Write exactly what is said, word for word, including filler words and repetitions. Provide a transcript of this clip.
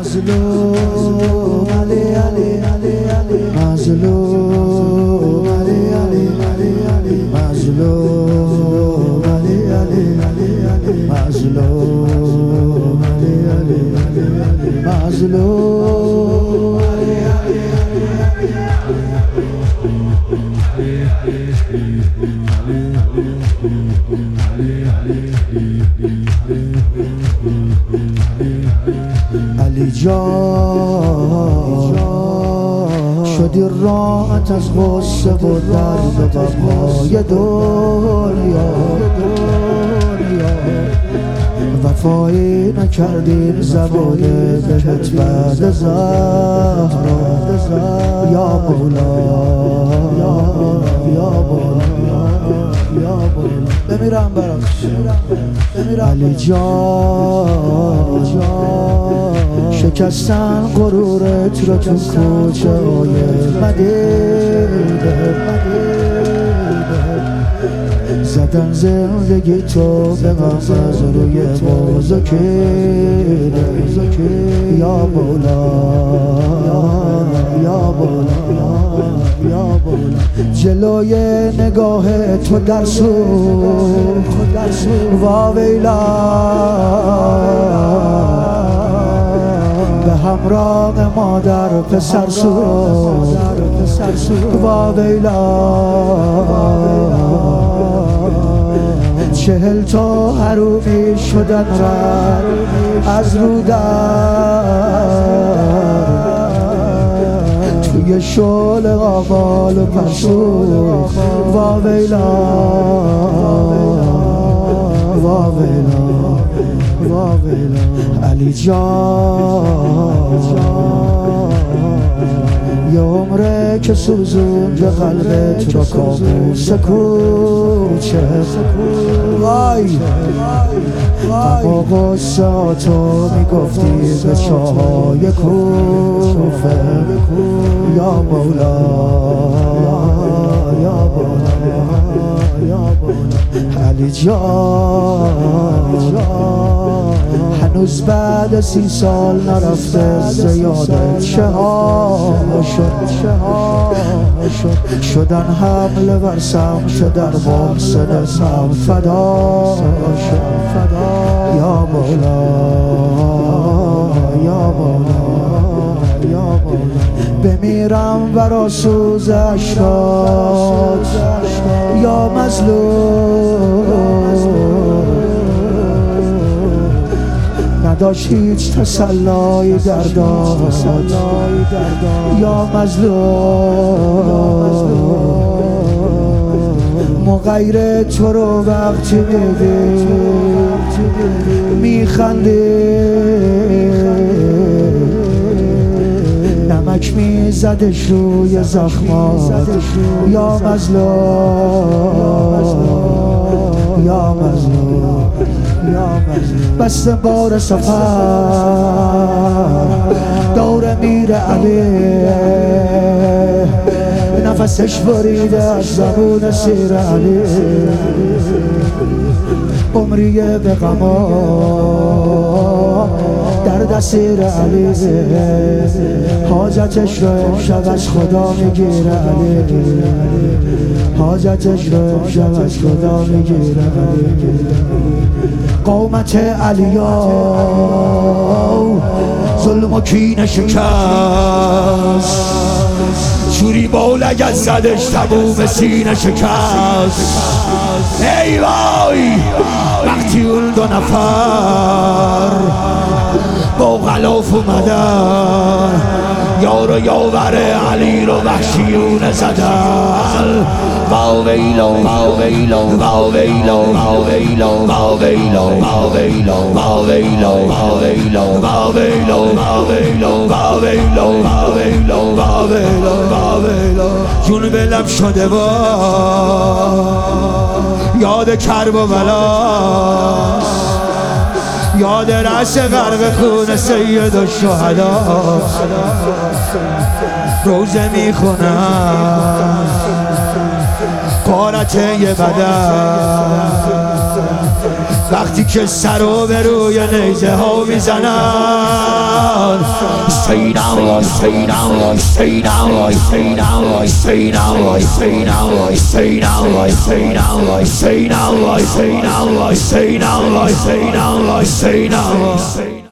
مظلوم علی علی علی علی مظلوم علی علی علی علی مظلوم علی علی علی علی مظلوم علی علی علی علی مظلوم علی علی علی جان شدی راحت از غصه و درد و غمهای دنیا وفایی نکردیم زبان بهت بعد زهرا یا مولا یا مولا یا مولا بمیرم براش علی جان شکستن غرورت رو تو کوچه های مدینه زدن زندگی تو به غم از روی موزکینه یا مولا یا مولا یا مولا جلوی نگاه تو در سوخ وا ویلا به همراه مادر پسر سوخ وا ویلا چهل تا حرومی شدن رد از رو در توی شعله آبال و پرسوخ وا ویلا وا ویلا وا ویلا علی جان یه عمره که سوزونده قلبت رو کابوس کوچه وای اما غصه ها تو میگفتی به چاهای کوفه یا مولا یا مولا یا مولا علی جان هنوز بعد سی سال نرفته زیاده چه ها شد شد شدن حمله بر سمت در محسن سم فدا شد یا مولا یا مولا یا مولا بمیرم برا سوز اشکات یا مظلوم نداشت هیچ تسلای در داد یا مظلوم مغیر تو رو وقتی میدی میخندی نمک میزدش روی زخمات یا مظلوم یا مظلوم بسته بار سفر دور میره علی نفسش بریده از زبون سیر علی عمریه به غما در دستیر علی حاجتش رو امشب از خدا میگیره علی حاجتش رو امشب از خدا میگیره علی قومت علیا ظلم و کینه شکست چوری بولگ از زدش تموم سینه شکست ای وای وقتی اون دو نفر با غلاف اومدن یار و یاور علی رو وحشیونه زدن با ویلا با ویلا با ویلا با ویلا با ویلا با ویلا با ویلا با ویلا با ویلا با ویلا با ویلا با ویلا با ویلا با ویلا جون به لب شده با یاد کرب و بلاست یاد رأس غرق خون سید و شهدا روزه میخونم قارت یه بدن وقتی که سر رو به روی نیزه ها میزنن Say now, say now, say now, say now, say now, say now, say now, say now, say now, say now, say now, say now, say now, say now.